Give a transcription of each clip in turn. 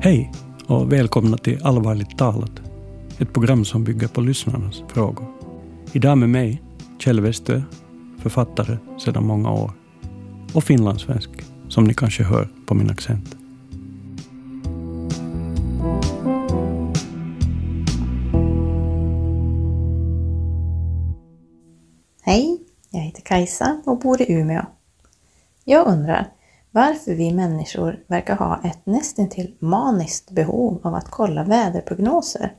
Hej och välkomna till Allvarligt talat. Ett program som bygger på lyssnarnas frågor. Idag med mig, Kjell Westö, författare sedan många år. Och finlandssvensk, som ni kanske hör på min accent. Hej, jag heter Kajsa och bor i Umeå. Jag undrar varför vi människor verkar ha ett nästintill maniskt behov av att kolla väderprognoser.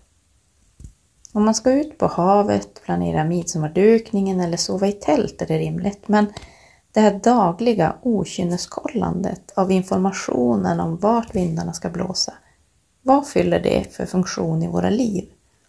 Om man ska ut på havet, planera midsommardukningen eller sova i tält är det rimligt, men det här dagliga okynneskollandet av informationen om vart vindarna ska blåsa, vad fyller det för funktion i våra liv?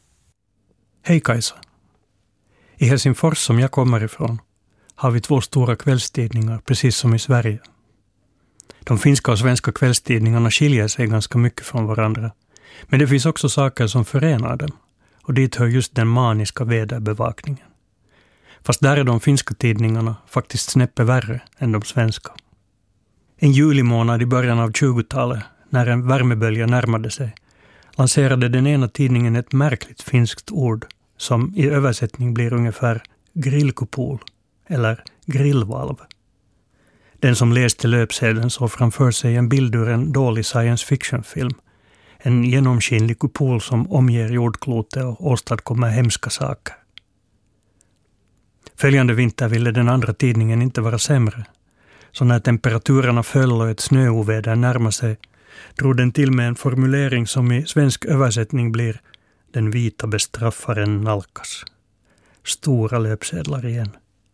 Hej Kajsa. I Helsingfors som jag kommer ifrån har vi 2 stora kvällstidningar precis som i Sverige. De finska och svenska kvällstidningarna skiljer sig ganska mycket från varandra. Men det finns också saker som förenar dem. Och dit hör just den maniska väderbevakningen. Fast där är de finska tidningarna faktiskt snäppet värre än de svenska. En julimånad i början av 20-talet, när en värmebölja närmade sig, lanserade den ena tidningen ett märkligt finskt ord som i översättning blir ungefär grillkupol eller grillvalv. Den som läste löpsedeln såg framför sig en bild ur en dålig science fiction-film. En genomskinlig kupol som omger jordklotet och åstadkommer hemska saker. Följande vinter ville den andra tidningen inte vara sämre. Så när temperaturerna föll och ett snöoväder närmade sig drog den till med en formulering som i svensk översättning blir den vita bestraffaren nalkas. Stora löpsedlar igen.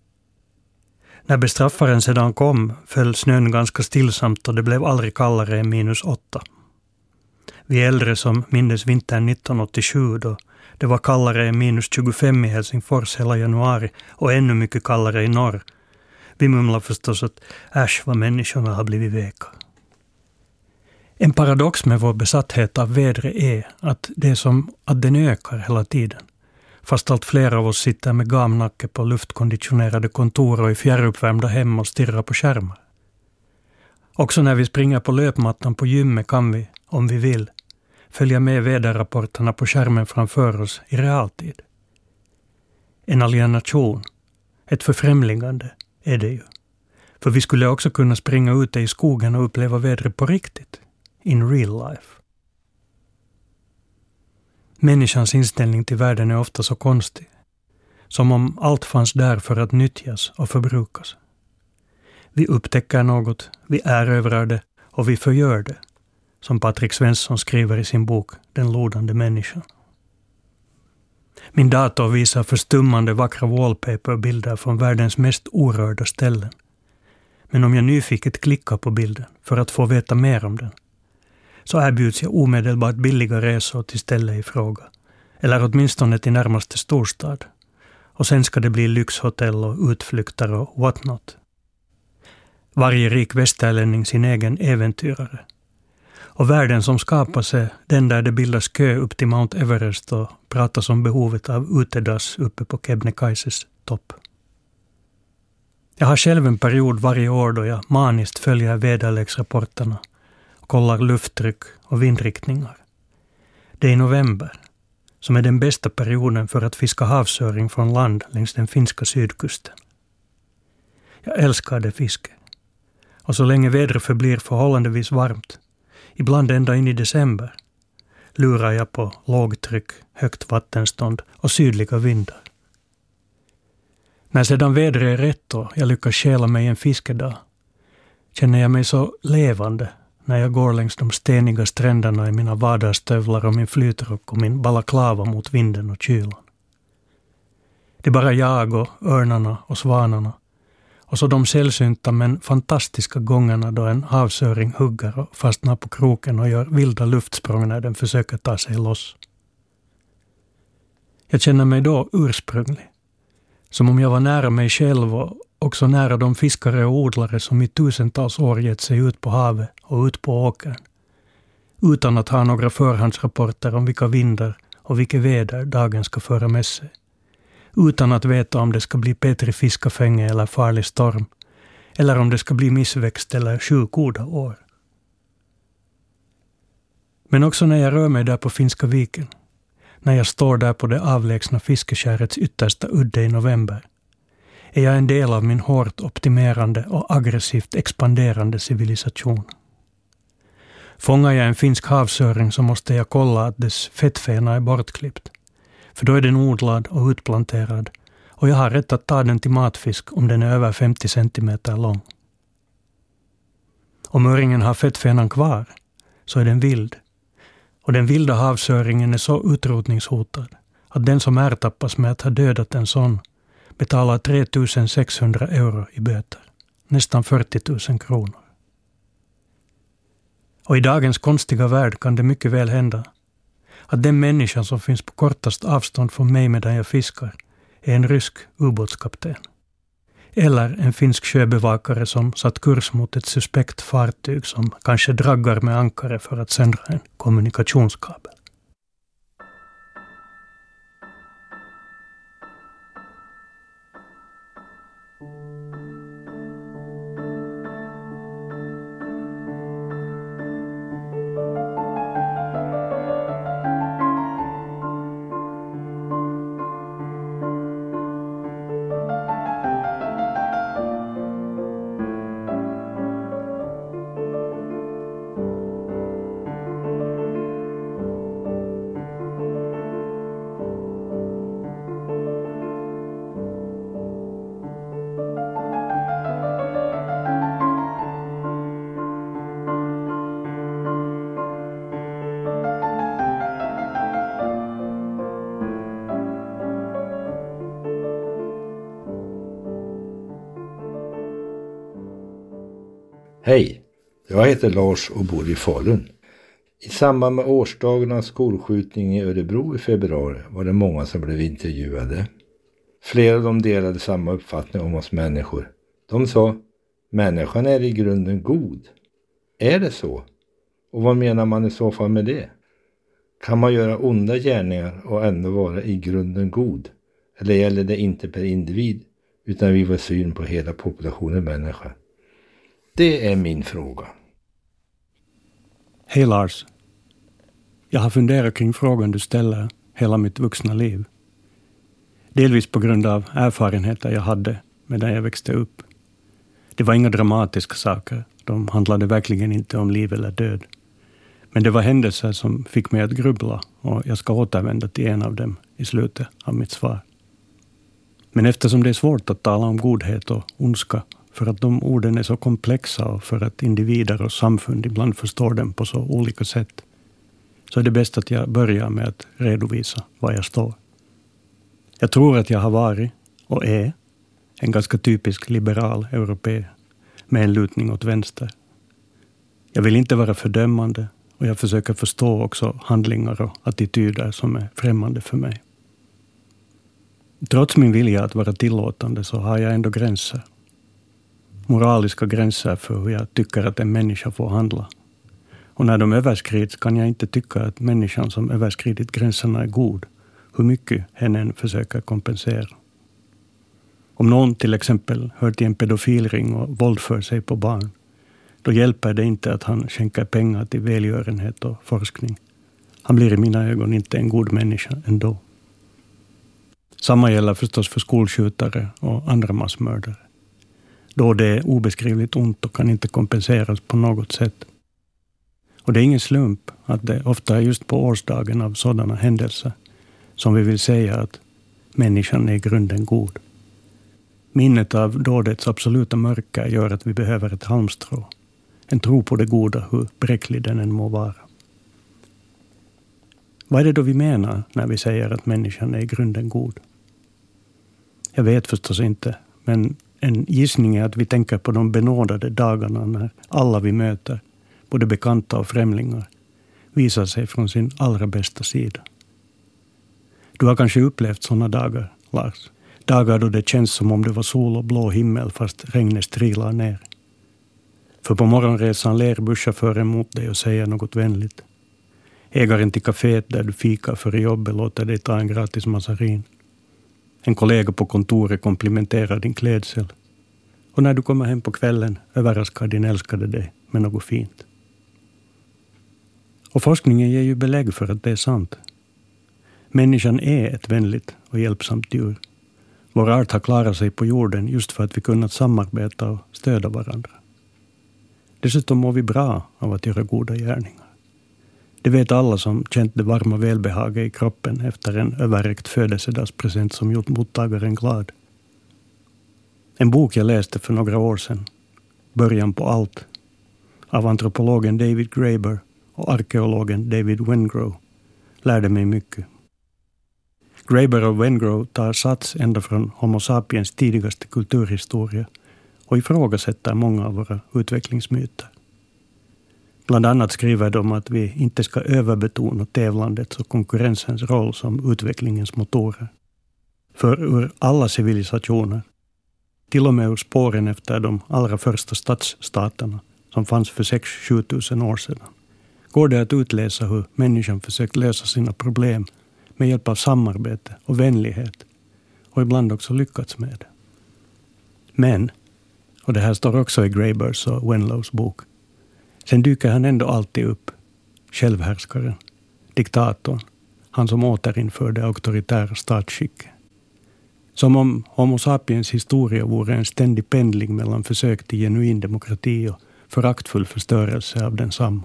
När bestraffaren sedan kom föll snön ganska stillsamt och det blev aldrig kallare än -8. Vi äldre som minns vintern 1987 då det var kallare än -25 i Helsingfors hela januari och ännu mycket kallare i norr. Vi mumlar förstås att vad människorna har blivit veka. En paradox med vår besatthet av vädret är att det är som att den ökar hela tiden. Fast allt fler av oss sitter med gamnacke på luftkonditionerade kontor och i fjärruppvärmda hem och stirrar på skärmar. Också när vi springer på löpmattan på gymmet kan vi, om vi vill, följa med väderrapporterna på skärmen framför oss i realtid. En alienation, ett förfrämligande är det ju. För vi skulle också kunna springa ute i skogen och uppleva vädret på riktigt, in real life. Människans inställning till världen är ofta så konstig. Som om allt fanns där för att nyttjas och förbrukas. Vi upptäcker något, vi erövrar det och vi förgör det. Som Patrik Svensson skriver i sin bok Den lodande människan. Min dator visar förstummande vackra wallpaperbilder från världens mest orörda ställen. Men om jag nyfiket klickar på bilden för att få veta mer om den, så erbjuds jag omedelbart billiga resor till stället i fråga. Eller åtminstone till närmaste storstad. Och sen ska det bli lyxhotell och utflykter och what not. Varje rik västerlänning sin egen äventyrare. Och världen som skapas är den där det bildas kö upp till Mount Everest och pratas om behovet av utedass uppe på Kebnekaises topp. Jag har själv en period varje år då jag maniskt följer väderleksrapporterna och kollar lufttryck och vindriktningar. Det är i november, som är den bästa perioden för att fiska havsöring från land längs den finska sydkusten. Jag älskar det fiske. Och så länge vädret förblir förhållandevis varmt, ibland ända in i december, lurar jag på lågtryck, högt vattenstånd och sydliga vindar. När sedan vädret är rätt och jag lyckas stjäla mig en fiskedag, känner jag mig så levande när jag går längs de steniga stränderna i mina vadarstövlar och min flytrock och min balaklava mot vinden och kylan. Det är bara jag och örnarna och svanarna och så de sällsynta men fantastiska gångerna då en havsöring hugger och fastnar på kroken och gör vilda luftsprång när den försöker ta sig loss. Jag känner mig då ursprunglig, som om jag var nära mig själv och också nära de fiskare och odlare som i tusentals år gett sig ut på havet och ut på åkern, utan att ha några förhandsrapporter om vilka vindar och vilka väder dagen ska föra med sig. Utan att veta om det ska bli Petri fiskafänge eller farlig storm, eller om det ska bli missväxt eller 7 goda år. Men också när jag rör mig där på Finska viken, när jag står där på det avlägsna fiskeskärets yttersta udde i november, är jag en del av min hårt optimerande och aggressivt expanderande civilisation. Fångar jag en finsk havsöring så måste jag kolla att dess fettfena är bortklippt. För då är den odlad och utplanterad och jag har rätt att ta den till matfisk om den är över 50 centimeter lång. Om öringen har fettfenan kvar så är den vild. Och den vilda havsöringen är så utrotningshotad att den som ertappas med att ha dödat en sån betalar 3 600 euro i böter. Nästan 40 000 kronor. Och i dagens konstiga värld kan det mycket väl hända att den människan som finns på kortast avstånd från mig medan jag fiskar är en rysk ubåtskapten. Eller en finsk sjöbevakare som satt kurs mot ett suspekt fartyg som kanske draggar med ankare för att sända en kommunikationskabel. Hej, jag heter Lars och bor i Falun. I samband med årsdagen av skolskjutningen i Örebro i februari var det många som blev intervjuade. Flera av dem delade samma uppfattning om oss människor. De sa, människan är i grunden god. Är det så? Och vad menar man i så fall med det? Kan man göra onda gärningar och ändå vara i grunden god? Eller gäller det inte per individ utan vi var syn på hela populationen människa? Det är min fråga. Hej Lars. Jag har funderat kring frågan du ställer hela mitt vuxna liv. Delvis på grund av erfarenheter jag hade medan jag växte upp. Det var inga dramatiska saker. De handlade verkligen inte om liv eller död. Men det var händelser som fick mig att grubbla och jag ska återvända till en av dem i slutet av mitt svar. Men eftersom det är svårt att tala om godhet och ondska för att de orden är så komplexa och för att individer och samfund ibland förstår dem på så olika sätt, så är det bäst att jag börjar med att redovisa var jag står. Jag tror att jag har varit och är en ganska typisk liberal europé med en lutning åt vänster. Jag vill inte vara fördömande och jag försöker förstå också handlingar och attityder som är främmande för mig. Trots min vilja att vara tillåtande så har jag ändå gränser. Moraliska gränser för hur jag tycker att en människa får handla. Och när de överskrids kan jag inte tycka att människan som överskridit gränserna är god, hur mycket hen än försöker kompensera. Om någon till exempel hör till en pedofilring och våldför sig på barn, då hjälper det inte att han skänker pengar till välgörenhet och forskning. Han blir i mina ögon inte en god människa ändå. Samma gäller förstås för skolskjutare och andra massmördare. Då det är obeskrivligt ont och kan inte kompenseras på något sätt. Och det är ingen slump att det ofta är just på årsdagen av sådana händelser som vi vill säga att människan är i grunden god. Minnet av dådets absoluta mörker gör att vi behöver ett halmstrå. En tro på det goda, hur bräcklig den än må vara. Vad är det då vi menar när vi säger att människan är i grunden god? Jag vet förstås inte, men en gissning är att vi tänker på de benådade dagarna när alla vi möter, både bekanta och främlingar, visar sig från sin allra bästa sida. Du har kanske upplevt sådana dagar, Lars. Dagar då det känns som om det var sol och blå himmel fast regnet strilar ner. För på morgonresan ler busschauffören mot dig och säger något vänligt. Ägaren till kaféet där du fikar för jobbet låter dig ta en gratis massarin. En kollega på kontoret komplimenterar din klädsel. Och när du kommer hem på kvällen överraskar din älskade dig med något fint. Och forskningen ger ju belägg för att det är sant. Människan är ett vänligt och hjälpsamt djur. Vår art har klarat sig på jorden just för att vi kunnat samarbeta och stödja varandra. Dessutom mår vi bra av att göra goda gärningar. Det vet alla som känt det varma välbehaget i kroppen efter en överräckt födelsedagspresent som gjort mottagaren glad. En bok jag läste för några år sedan, Början på allt, av antropologen David Graeber och arkeologen David Wengrow, lärde mig mycket. Graeber och Wengrow tar sats ända från Homo sapiens tidigaste kulturhistoria och ifrågasätter många av våra utvecklingsmyter. Bland annat skriver de att vi inte ska överbetona tävlandets och konkurrensens roll som utvecklingens motorer. För ur alla civilisationer, till och med ur spåren efter de allra första stadsstaterna som fanns för 6-7 tusen år sedan, går det att utläsa hur människan försökt lösa sina problem med hjälp av samarbete och vänlighet och ibland också lyckats med det. Men, och det här står också i Graebers och Wenlows bok, sen dyker han ändå alltid upp, självhärskaren, diktatorn, han som återinförde auktoritära statsskicket. Som om Homo sapiens historia vore en ständig pendling mellan försök till genuin demokrati och föraktfull förstörelse av densamma.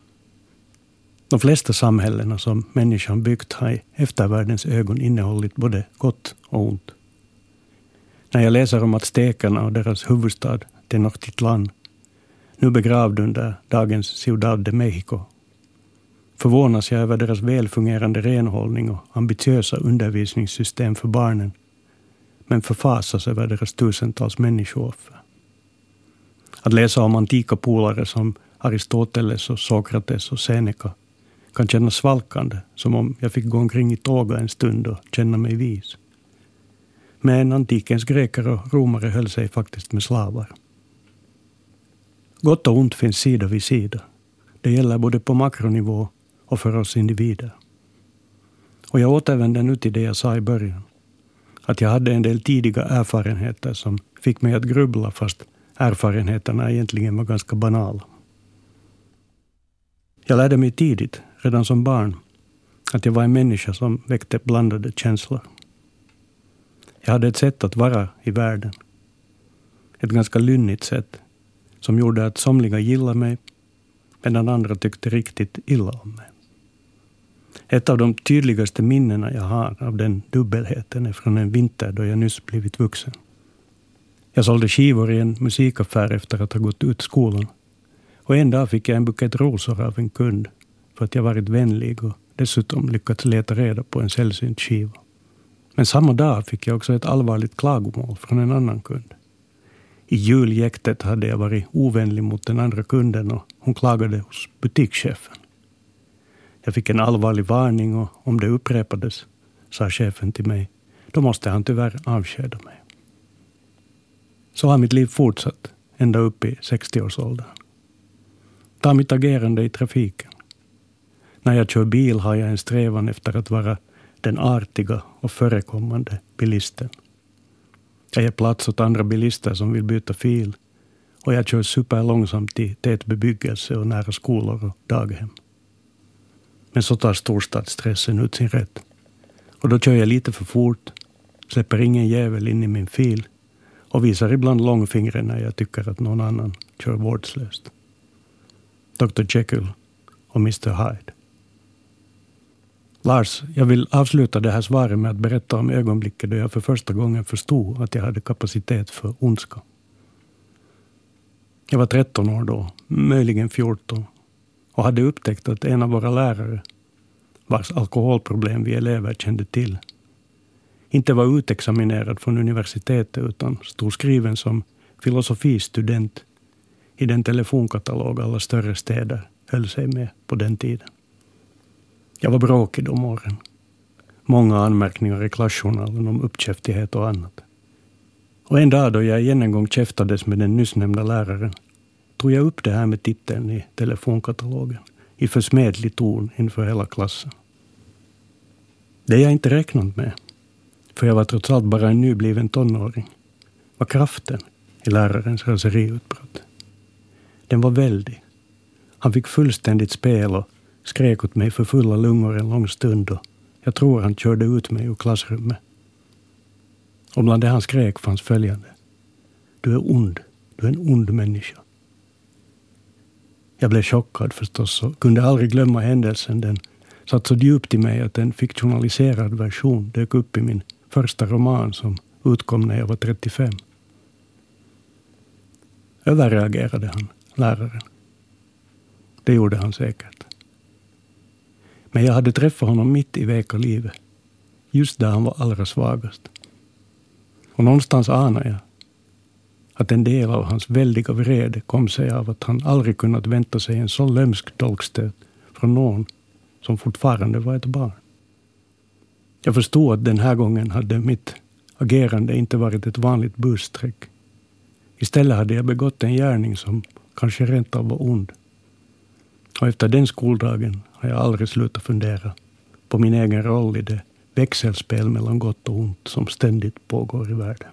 De flesta samhällena som människan byggt har i eftervärldens ögon innehållit både gott och ont. När jag läser om aztekerna och deras huvudstad Tenochtitlan, nu begravd under dagens Ciudad de México, förvånas jag över deras välfungerande renhållning och ambitiösa undervisningssystem för barnen, men förfasas över deras tusentals människooffer. Att läsa om antika polare som Aristoteles och Sokrates och Seneca kan kännas svalkande, som om jag fick gå omkring i tåga en stund och känna mig vis. Men antikens greker och romare höll sig faktiskt med slavar. Gott och ont finns sida vid sida. Det gäller både på makronivå och för oss individer. Och jag återvänder nu till det jag sa i början. Att jag hade en del tidiga erfarenheter som fick mig att grubbla fast erfarenheterna egentligen var ganska banala. Jag lärde mig tidigt, redan som barn, att jag var en människa som väckte blandade känslor. Jag hade ett sätt att vara i världen. Ett ganska lynnigt sätt som gjorde att somliga gillade mig medan andra tyckte riktigt illa om mig. Ett av de tydligaste minnena jag har av den dubbelheten är från en vinter då jag nyss blivit vuxen. Jag sålde skivor i en musikaffär efter att ha gått ut skolan. Och en dag fick jag en bukett rosor av en kund för att jag varit vänlig och dessutom lyckats leta reda på en sällsynt skiva. Men samma dag fick jag också ett allvarligt klagomål från en annan kund. I juljäktet hade jag varit ovänlig mot den andra kunden och hon klagade hos butikschefen. Jag fick en allvarlig varning och om det upprepades, sa chefen till mig, då måste han tyvärr avskeda mig. Så har mitt liv fortsatt, ända upp i 60-årsåldern. Ta mitt agerande i trafiken. När jag kör bil har jag en strävan efter att vara den artiga och förekommande bilisten. Jag ger plats åt andra bilister som vill byta fil och jag kör superlångsamt i tät bebyggelse och nära skolor och daghem. Men så tar storstadsstressen ut sin rätt. Och då kör jag lite för fort, släpper ingen jävel in i min fil och visar ibland långfingret när jag tycker att någon annan kör vårdslöst. Dr. Jekyll och Mr. Hyde. Lars, jag vill avsluta det här svaret med att berätta om ögonblicket då jag för första gången förstod att jag hade kapacitet för ondska. Jag var 13 år då, möjligen 14, och hade upptäckt att en av våra lärare, vars alkoholproblem vi elever kände till, inte var utexaminerad från universitetet utan stod skriven som filosofistudent i den telefonkatalog alla större städer höll sig med på den tiden. Jag var bråkig de åren. Många anmärkningar i klassjournalen om uppkäftighet och annat. Och en dag då jag igen en gång käftades med den nyss nämnda läraren tog jag upp det här med titeln i telefonkatalogen i försmädlig ton inför hela klassen. Det jag inte räknat med, för jag var trots allt bara en nybliven tonåring, var kraften i lärarens raseriutbrott. Den var väldig. Han fick fullständigt spel och skrek åt mig för fulla lungor en lång stund och jag tror han körde ut mig ur klassrummet. Och bland det han skrek fanns följande: du är ond, du är en ond människa. Jag blev chockad förstås och kunde aldrig glömma händelsen. Den satt så djupt i mig att en fiktionaliserad version dök upp i min första roman som utkom när jag var 35. Överreagerade han, läraren? Det gjorde han säkert. Men jag hade träffat honom mitt i veka livet, just där han var allra svagast. Och någonstans anar jag att en del av hans väldiga vrede kom sig av att han aldrig kunnat vänta sig en så lömsk dolkstöt från någon som fortfarande var ett barn. Jag förstod att den här gången hade mitt agerande inte varit ett vanligt bussträck. Istället hade jag begått en gärning som kanske rent av var ond. Och efter den skoldagen har jag aldrig slutat fundera på min egen roll i det växelspel mellan gott och ont som ständigt pågår i världen.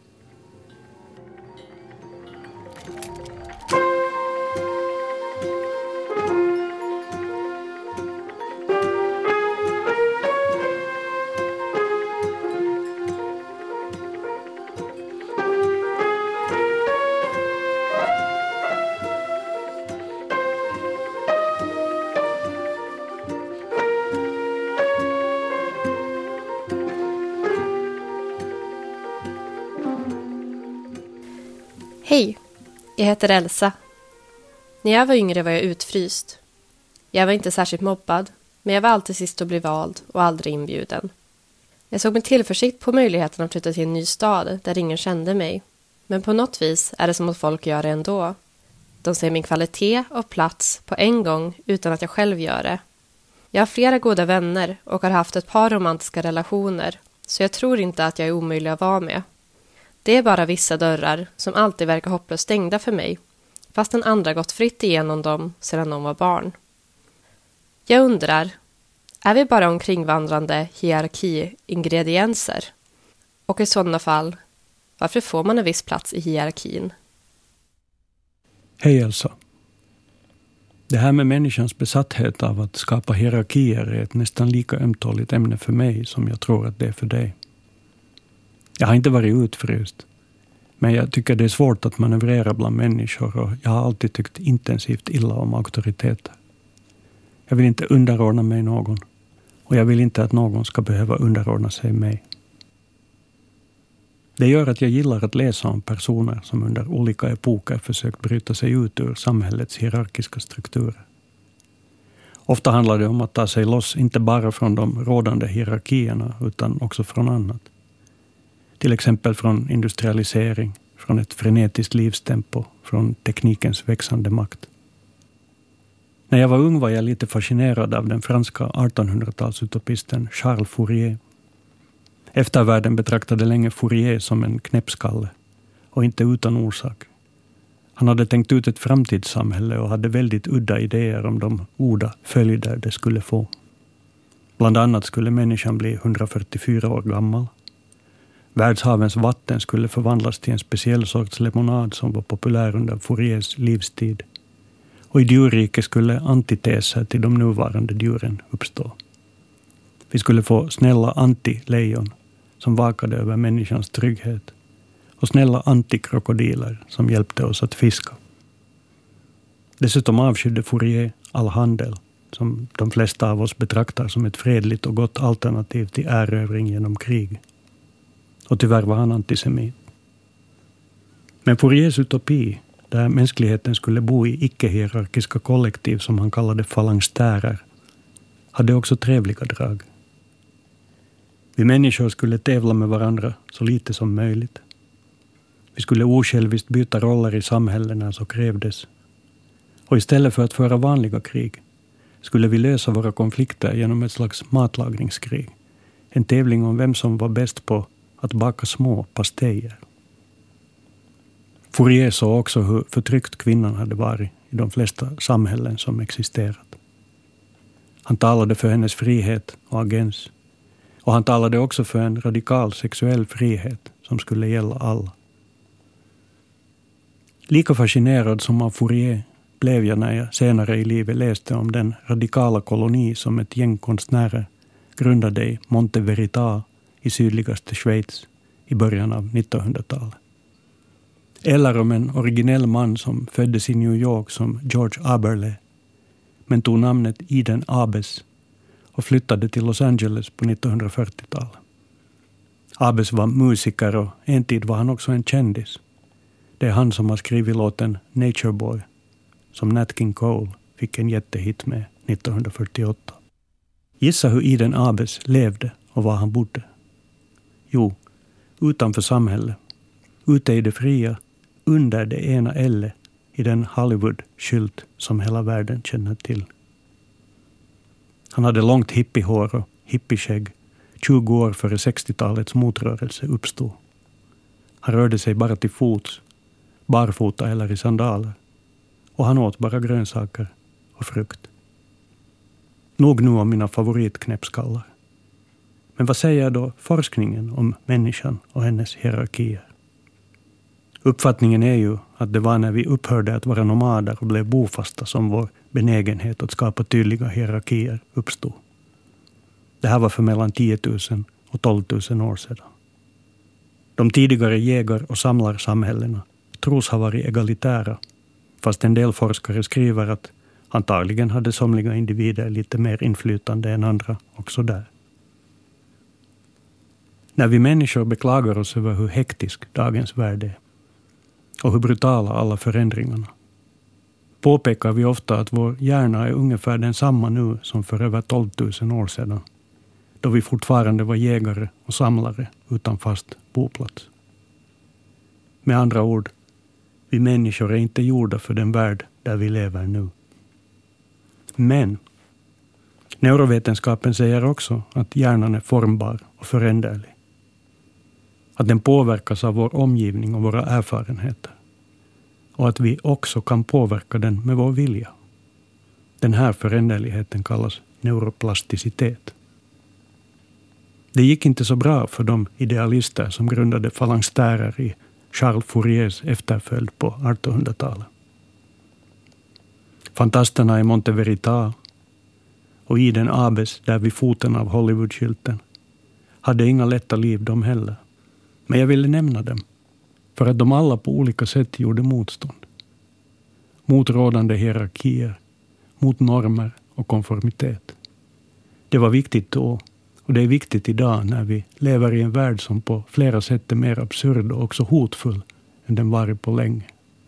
Hej, jag heter Elsa. När jag var yngre var jag utfryst. Jag var inte särskilt mobbad, men jag var alltid sist att bli vald och aldrig inbjuden. Jag såg med tillförsikt på möjligheten att flytta till en ny stad där ingen kände mig. Men på något vis är det som att folk gör det ändå. De ser min kvalitet och plats på en gång utan att jag själv gör det. Jag har flera goda vänner och har haft ett par romantiska relationer, så jag tror inte att jag är omöjlig att vara med. Det är bara vissa dörrar som alltid verkar hopplöst stängda för mig, fast den andra gått fritt igenom dem sedan de var barn. Jag undrar, är vi bara omkringvandrande hierarki-ingredienser? Och i sådana fall, varför får man en viss plats i hierarkin? Hej Elsa. Det här med människans besatthet av att skapa hierarkier är ett nästan lika ömtåligt ämne för mig som jag tror att det är för dig. Jag har inte varit utfryst, men jag tycker det är svårt att manövrera bland människor och jag har alltid tyckt intensivt illa om auktoriteter. Jag vill inte underordna mig någon och jag vill inte att någon ska behöva underordna sig mig. Det gör att jag gillar att läsa om personer som under olika epoker försökt bryta sig ut ur samhällets hierarkiska strukturer. Ofta handlar det om att ta sig loss inte bara från de rådande hierarkierna utan också från annat. Till exempel från industrialisering, från ett frenetiskt livstempo, från teknikens växande makt. När jag var ung var jag lite fascinerad av den franska 1800-talsutopisten Charles Fourier. Eftervärlden betraktade länge Fourier som en knäppskalle, och inte utan orsak. Han hade tänkt ut ett framtidssamhälle och hade väldigt udda idéer om de goda följder det skulle få. Bland annat skulle människan bli 144 år gammal. Världshavens vatten skulle förvandlas till en speciell sorts lemonad som var populär under Fouriers livstid. Och i djurriket skulle antiteser till de nuvarande djuren uppstå. Vi skulle få snälla anti-lejon som vakade över människans trygghet och snälla anti-krokodiler som hjälpte oss att fiska. Dessutom avskydde Fourier all handel som de flesta av oss betraktar som ett fredligt och gott alternativ till erövring genom krig. Och tyvärr var han antisemit. Men Fouriers utopi, där mänskligheten skulle bo i icke-hierarkiska kollektiv som han kallade falangstärer, hade också trevliga drag. Vi människor skulle tävla med varandra så lite som möjligt. Vi skulle osjälviskt byta roller i samhällen när så krävdes. Och istället för att föra vanliga krig skulle vi lösa våra konflikter genom ett slags matlagningskrig. En tävling om vem som var bäst på att baka små pastejer. Fourier såg också hur förtryckt kvinnan hade varit i de flesta samhällen som existerat. Han talade för hennes frihet och agens. Och han talade också för en radikal sexuell frihet som skulle gälla alla. Lika fascinerad som av Fourier blev jag när jag senare i livet läste om den radikala koloni som ett gäng konstnärer grundade i Monteverita i sydligaste Schweiz i början av 1900-talet. Eller om en originell man som föddes i New York som George Aberle, men tog namnet Eden Abes och flyttade till Los Angeles på 1940-talet. Abes var musiker och en tid var han också en kändis. Det är han som har skrivit låten Nature Boy, som Nat King Cole fick en jättehit med 1948. Gissa hur Eden Abes levde och var han bodde. Jo, utanför samhället, ute i det fria, under det ena L i den Hollywood-skylt som hela världen känner till. Han hade långt hippiehår och hippieskägg 20 år före 60-talets motrörelse uppstod. Han rörde sig bara till fots, barfota eller i sandaler. Och han åt bara grönsaker och frukt. Nog nu om mina favoritknäppskallar. Men vad säger då forskningen om människan och hennes hierarkier? Uppfattningen är ju att det var när vi upphörde att vara nomader och blev bofasta som vår benägenhet att skapa tydliga hierarkier uppstod. Det här var för mellan 10 000 och 12 000 år sedan. De tidigare jägar- och samlarsamhällena tros ha varit egalitära, fast en del forskare skriver att antagligen hade somliga individer lite mer inflytande än andra också där. När vi människor beklagar oss över hur hektisk dagens värld är och hur brutala alla förändringarna, påpekar vi ofta att vår hjärna är ungefär densamma nu som för över 12 000 år sedan, då vi fortfarande var jägare och samlare utan fast boplats. Med andra ord, vi människor är inte gjorda för den värld där vi lever nu. Men neurovetenskapen säger också att hjärnan är formbar och föränderlig. Att den påverkas av vår omgivning och våra erfarenheter. Och att vi också kan påverka den med vår vilja. Den här föränderligheten kallas neuroplasticitet. Det gick inte så bra för de idealister som grundade falangstärer i Charles Fouriers efterföljd på 1800-talet. Fantasterna i Monteverita och Eden Abes där vid foten av Hollywood-skylten hade inga lätta liv de heller. Men jag ville nämna dem för att de alla på olika sätt gjorde motstånd. Mot rådande hierarkier, mot normer och konformitet. Det var viktigt då och det är viktigt idag när vi lever i en värld som på flera sätt är mer absurd och också hotfull än den varit på länge.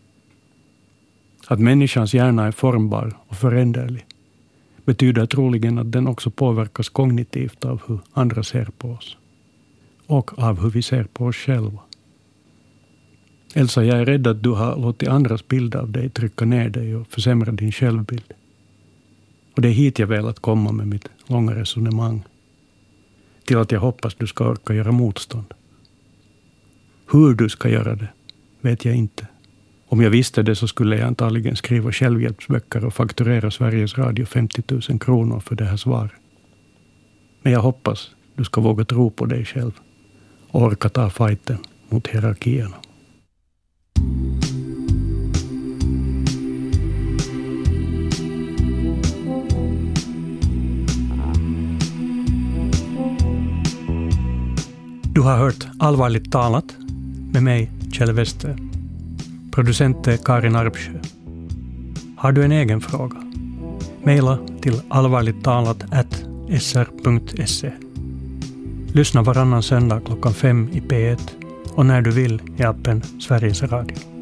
Att människans hjärna är formbar och föränderlig betyder troligen att den också påverkas kognitivt av hur andra ser på oss. Och av hur vi ser på oss själva. Elsa, jag är rädd att du har låtit andras bild av dig trycka ner dig och försämra din självbild. Och det är hit jag velat komma med mitt långa resonemang. Till att jag hoppas du ska orka göra motstånd. Hur du ska göra det vet jag inte. Om jag visste det så skulle jag antagligen skriva självhjälpsböcker och fakturera Sveriges Radio 50 000 kronor för det här svaret. Men jag hoppas du ska våga tro på dig själv och orka ta fighten mot hierarkierna. Du har hört Allvarligt talat med mig, Kjell Wester. Producent är Karin Arpsjö. Har du en egen fråga? Maila till allvarligttalat@sr.se. Lyssna varannan söndag klockan 5 i P1 och när du vill i appen Sveriges Radio.